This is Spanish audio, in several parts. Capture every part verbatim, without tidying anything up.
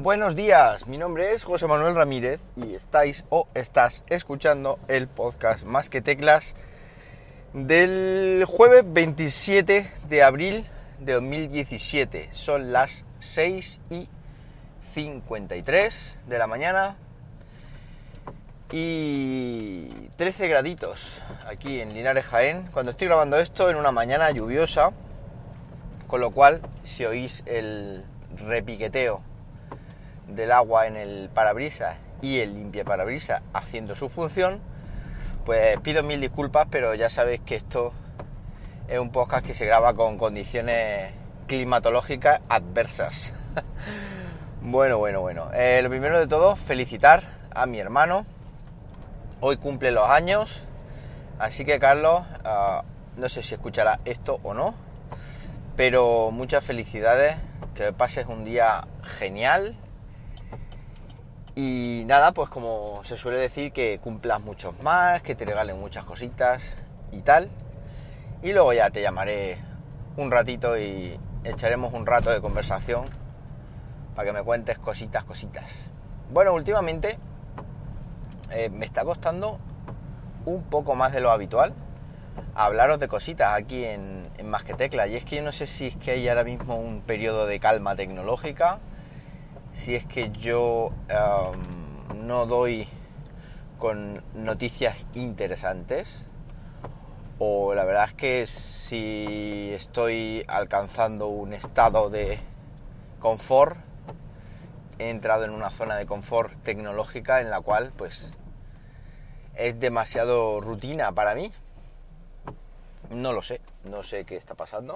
Buenos días, mi nombre es José Manuel Ramírez y estáis o estás escuchando el podcast Más que Teclas del jueves veintisiete de abril de dos mil diecisiete. Son las seis y cincuenta y tres de la mañana y trece graditos aquí en Linares, Jaén, cuando estoy grabando esto en una mañana lluviosa, con lo cual si oís el repiqueteo del agua en el parabrisas y el limpiaparabrisas haciendo su función, pues pido mil disculpas, pero ya sabéis que esto es un podcast que se graba con condiciones climatológicas adversas. Bueno, bueno, bueno. Eh, lo primero de todo, felicitar a mi hermano. Hoy cumple los años, así que Carlos, uh, no sé si escuchará esto o no, pero muchas felicidades, que pases un día genial. Y nada, pues como se suele decir, que cumplas muchos más, que te regalen muchas cositas y tal. Y luego ya te llamaré un ratito y echaremos un rato de conversación para que me cuentes cositas, cositas. Bueno, últimamente eh, me está costando un poco más de lo habitual hablaros de cositas aquí en, en Más que Teclas. Y es que yo no sé si es que hay ahora mismo un periodo de calma tecnológica, si es que yo um, no doy con noticias interesantes, o la verdad es que si estoy alcanzando un estado de confort, he entrado en una zona de confort tecnológica en la cual pues es demasiado rutina para mí. No lo sé, no sé qué está pasando,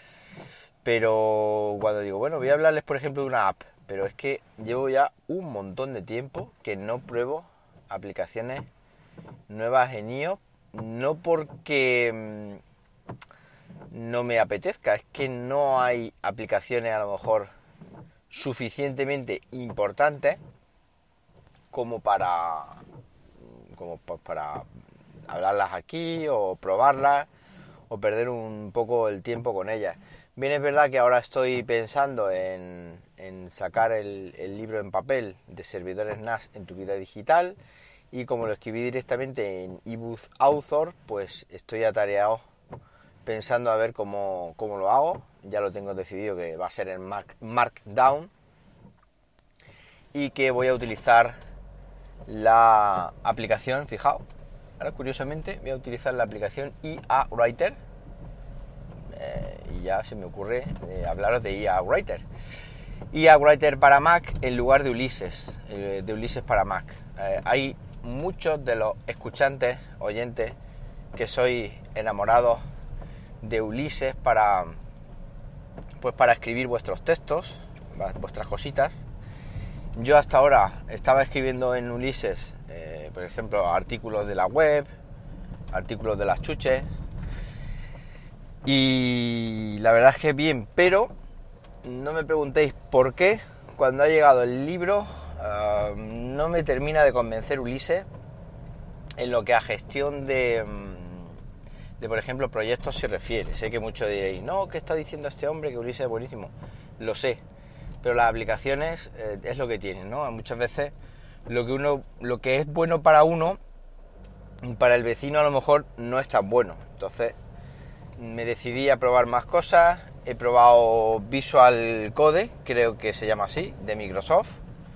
pero cuando digo, bueno, voy a hablarles por ejemplo de una app, pero es que llevo ya un montón de tiempo que no pruebo aplicaciones nuevas en iOS, no porque no me apetezca, es que no hay aplicaciones a lo mejor suficientemente importantes como para como para hablarlas aquí o probarlas o perder un poco el tiempo con ellas. Bien, es verdad que ahora estoy pensando en, en sacar el, el libro en papel de servidores N A S en tu vida digital, y como lo escribí directamente en ebook author, pues estoy atareado pensando a ver cómo, cómo lo hago. Ya lo tengo decidido que va a ser en Mark, Markdown y que voy a utilizar la aplicación, fijaos, ahora curiosamente voy a utilizar la aplicación I A Writer. Eh, y ya se me ocurre eh, hablaros de I A Writer. I A Writer para Mac en lugar de Ulises, eh, de Ulises para Mac. Eh, hay muchos de los escuchantes, oyentes, que sois enamorados de Ulises para, pues para escribir vuestros textos, vuestras cositas. Yo hasta ahora estaba escribiendo en Ulises, eh, por ejemplo, artículos de la web, artículos de las chuches. Y la verdad es que bien, pero no me preguntéis por qué cuando ha llegado el libro uh, no me termina de convencer Ulises en lo que a gestión de, de, por ejemplo, proyectos se refiere. Sé que muchos diréis, no, ¿qué está diciendo este hombre? Que Ulises es buenísimo. Lo sé, pero las aplicaciones eh, es lo que tienen, ¿no? Muchas veces lo que uno, lo que es bueno para uno, para el vecino a lo mejor no es tan bueno. Entonces me decidí a probar más cosas. He probado Visual Code, creo que se llama así, de Microsoft.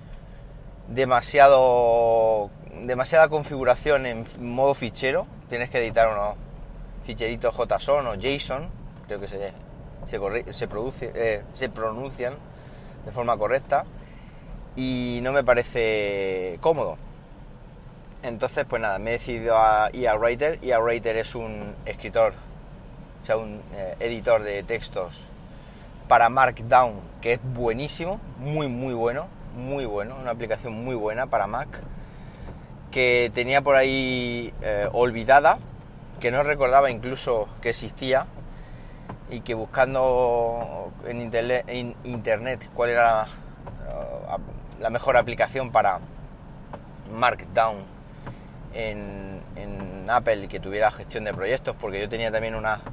Demasiado, demasiada configuración en modo fichero. Tienes que editar unos ficheritos JSON o JSON, creo que se, se, corri- se, produce, eh, se pronuncian de forma correcta, y no me parece cómodo. Entonces, pues nada, me he decidido a I A Writer. I A Writer es un escritor, o sea, un eh, editor de textos para Markdown que es buenísimo, muy muy bueno, muy bueno, una aplicación muy buena para Mac, que tenía por ahí eh, olvidada, que no recordaba incluso que existía, y que buscando en internet, en internet cuál era la, uh, la mejor aplicación para Markdown en, en Apple, que tuviera gestión de proyectos, porque yo tenía también una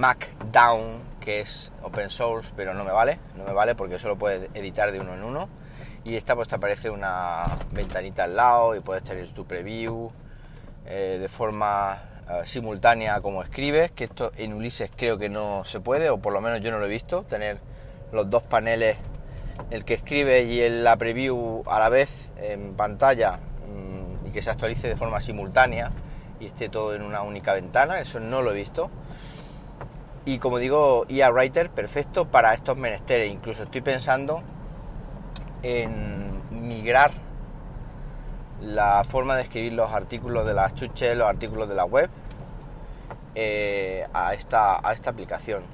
Markdown que es open source, pero no me vale, no me vale porque solo puedes editar de uno en uno. y esta pues te aparece una ventanita al lado y puedes tener tu preview eh, de forma eh, simultánea como escribes, que esto en Ulises creo que no se puede, o por lo menos yo no lo he visto, tener los dos paneles, el que escribe y el, la preview a la vez en pantalla, mmm, y que se actualice de forma simultánea y esté todo en una única ventana. Eso no lo he visto. Y como digo, I A Writer perfecto para estos menesteres. Incluso estoy pensando en migrar la forma de escribir los artículos de las chuches, los artículos de la web, eh, a, esta, a esta aplicación.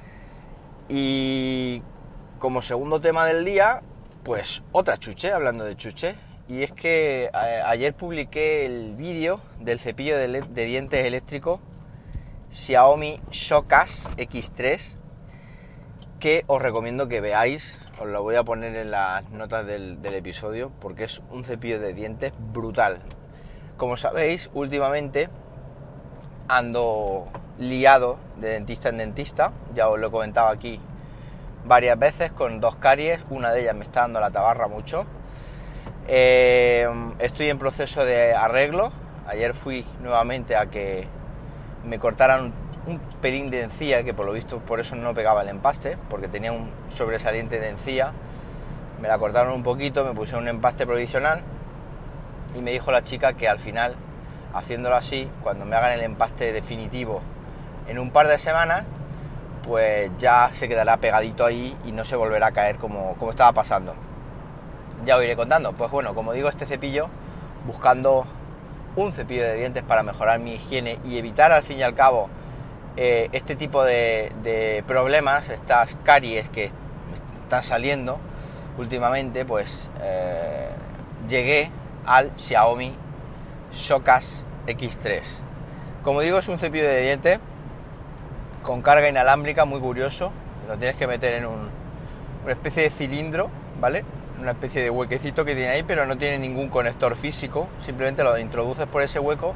Y como segundo tema del día, pues otra chuche, hablando de chuche, y es que a, ayer publiqué el vídeo del cepillo de, de dientes eléctrico Xiaomi Shocas equis tres, que os recomiendo que veáis. Os lo voy a poner en las notas del, del episodio, porque es un cepillo de dientes brutal. Como sabéis, últimamente ando liado de dentista en dentista, ya os lo he comentado aquí varias veces, con dos caries. Una de ellas me está dando la tabarra mucho. Eh, estoy en proceso de arreglo. Ayer fui nuevamente a que me cortaran un pelín de encía, que por lo visto por eso no pegaba el empaste, porque tenía un sobresaliente de encía. Me la cortaron un poquito, me pusieron un empaste provisional y me dijo la chica que al final, haciéndolo así, cuando me hagan el empaste definitivo en un par de semanas, pues ya se quedará pegadito ahí y no se volverá a caer como, como estaba pasando. Ya os iré contando. Pues bueno, como digo, este cepillo, buscando un cepillo de dientes para mejorar mi higiene y evitar al fin y al cabo eh, este tipo de, de problemas, estas caries que están saliendo últimamente, pues eh, llegué al Xiaomi Shocas equis tres. Como digo, es un cepillo de dientes con carga inalámbrica, muy curioso. Lo tienes que meter en un, una especie de cilindro, ¿vale? Una especie de huequecito que tiene ahí, pero no tiene ningún conector físico. Simplemente lo introduces por ese hueco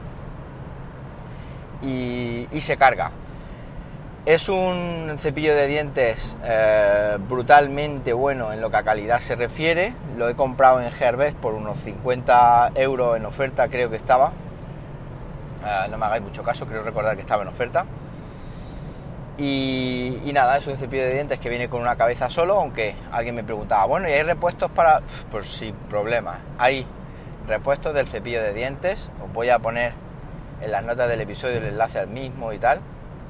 y, y se carga. Es un cepillo de dientes eh, brutalmente bueno en lo que a calidad se refiere. Lo he comprado en Gearbest por unos cincuenta euros en oferta, creo que estaba. Eh, no me hagáis mucho caso, creo recordar que estaba en oferta. Y, y nada, es un cepillo de dientes que viene con una cabeza solo, aunque alguien me preguntaba, bueno, ¿y hay repuestos para...? Pues sin problema, hay repuestos del cepillo de dientes. Os voy a poner en las notas del episodio el enlace al mismo y tal.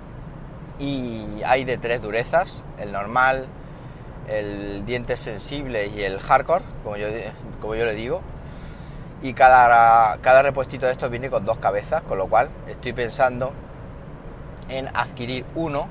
Y hay de tres durezas, el normal, el dientes sensibles y el hardcore, como yo, como yo le digo. Y cada, cada repuestito de estos viene con dos cabezas, con lo cual estoy pensando en adquirir uno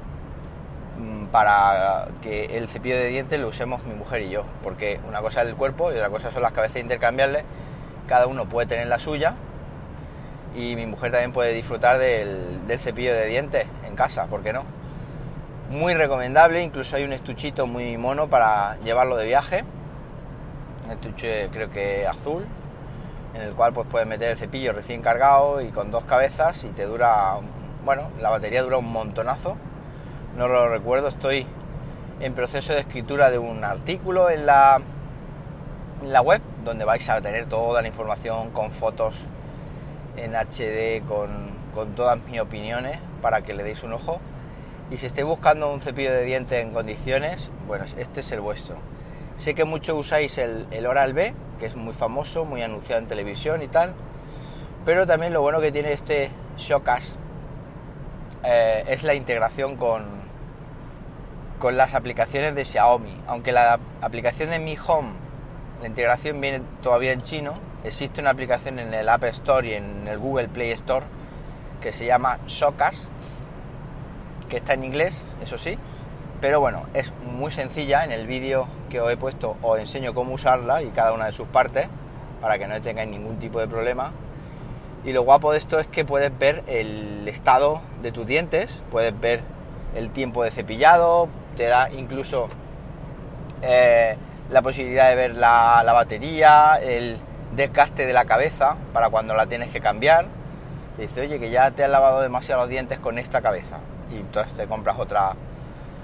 para que el cepillo de dientes lo usemos mi mujer y yo, porque una cosa es el cuerpo y otra cosa son las cabezas intercambiables. Cada uno puede tener la suya y mi mujer también puede disfrutar del, del cepillo de dientes en casa, ¿por qué no? Muy recomendable. Incluso hay un estuchito muy mono para llevarlo de viaje, un estuche creo que azul, en el cual pues puedes meter el cepillo recién cargado y con dos cabezas, y te dura, bueno, la batería dura un montonazo. No lo recuerdo, estoy en proceso de escritura de un artículo en la, en la web, donde vais a tener toda la información con fotos en H D, con, con todas mis opiniones, para que le deis un ojo. Y si estáis buscando un cepillo de dientes en condiciones, bueno, este es el vuestro. Sé que muchos usáis el, el Oral-B, que es muy famoso, muy anunciado en televisión y tal, pero también lo bueno que tiene este Shocas eh, es la integración con con las aplicaciones de Xiaomi. Aunque la aplicación de Mi Home, la integración viene todavía en chino, existe una aplicación en el App Store y en el Google Play Store que se llama Shocas, que está en inglés, eso sí, pero bueno, es muy sencilla. En el vídeo que os he puesto os enseño cómo usarla y cada una de sus partes, para que no tengáis ningún tipo de problema. Y lo guapo de esto es que puedes ver el estado de tus dientes, puedes ver el tiempo de cepillado, te da incluso eh, la posibilidad de ver la, la batería, el desgaste de la cabeza para cuando la tienes que cambiar. Te dice, oye, que ya te has lavado demasiado los dientes con esta cabeza, y entonces te compras otra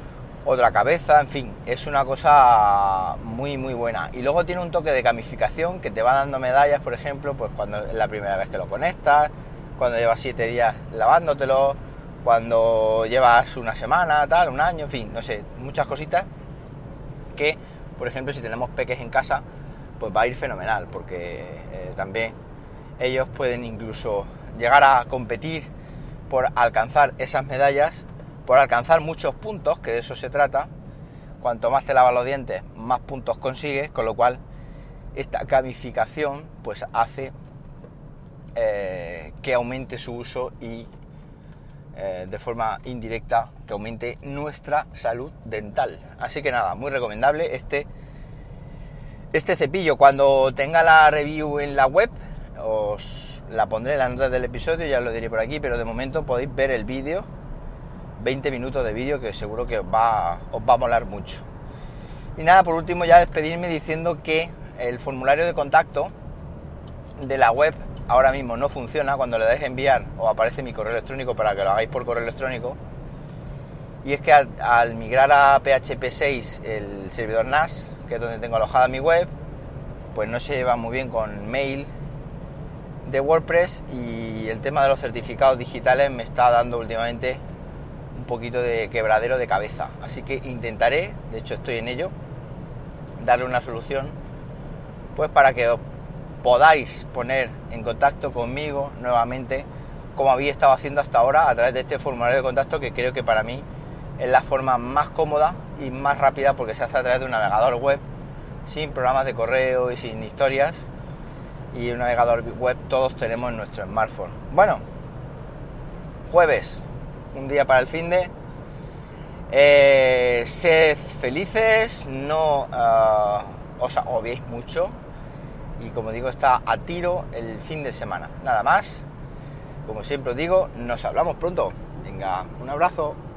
otra cabeza, en fin, es una cosa muy muy buena. Y luego tiene un toque de gamificación que te va dando medallas, por ejemplo, pues cuando es la primera vez que lo conectas, cuando llevas siete días lavándotelo, cuando llevas una semana, tal, un año, en fin, no sé, muchas cositas que, por ejemplo, si tenemos peques en casa, pues va a ir fenomenal, porque eh, también ellos pueden incluso llegar a competir por alcanzar esas medallas, por alcanzar muchos puntos, que de eso se trata. Cuanto más te lavas los dientes, más puntos consigues, con lo cual esta gamificación pues hace eh, que aumente su uso y eh, de forma indirecta que aumente nuestra salud dental. Así que nada, muy recomendable este este cepillo. Cuando tenga la review en la web os la pondré en las notas del episodio, ya os lo diré por aquí, pero de momento podéis ver el vídeo, veinte minutos de vídeo, que seguro que os va, os va a molar mucho. Y nada, por último ya despedirme diciendo que el formulario de contacto de la web ahora mismo no funciona. Cuando le dais a enviar os aparece mi correo electrónico para que lo hagáis por correo electrónico, y es que al, al migrar a P H P seis el servidor N A S, que es donde tengo alojada mi web, pues no se lleva muy bien con mail de WordPress, y el tema de los certificados digitales me está dando últimamente un poquito de quebradero de cabeza, así que intentaré, de hecho estoy en ello, darle una solución pues para que os podáis poner en contacto conmigo nuevamente, como habéis estado haciendo hasta ahora, a través de este formulario de contacto, que creo que para mí es la forma más cómoda y más rápida, porque se hace a través de un navegador web, sin programas de correo y sin historias, y un navegador web todos tenemos en nuestro smartphone. Bueno, jueves, un día para el finde. Eh, sed felices, no uh, os agobiéis mucho, y como digo, está a tiro el fin de semana. Nada más, como siempre os digo, nos hablamos pronto. Venga, un abrazo.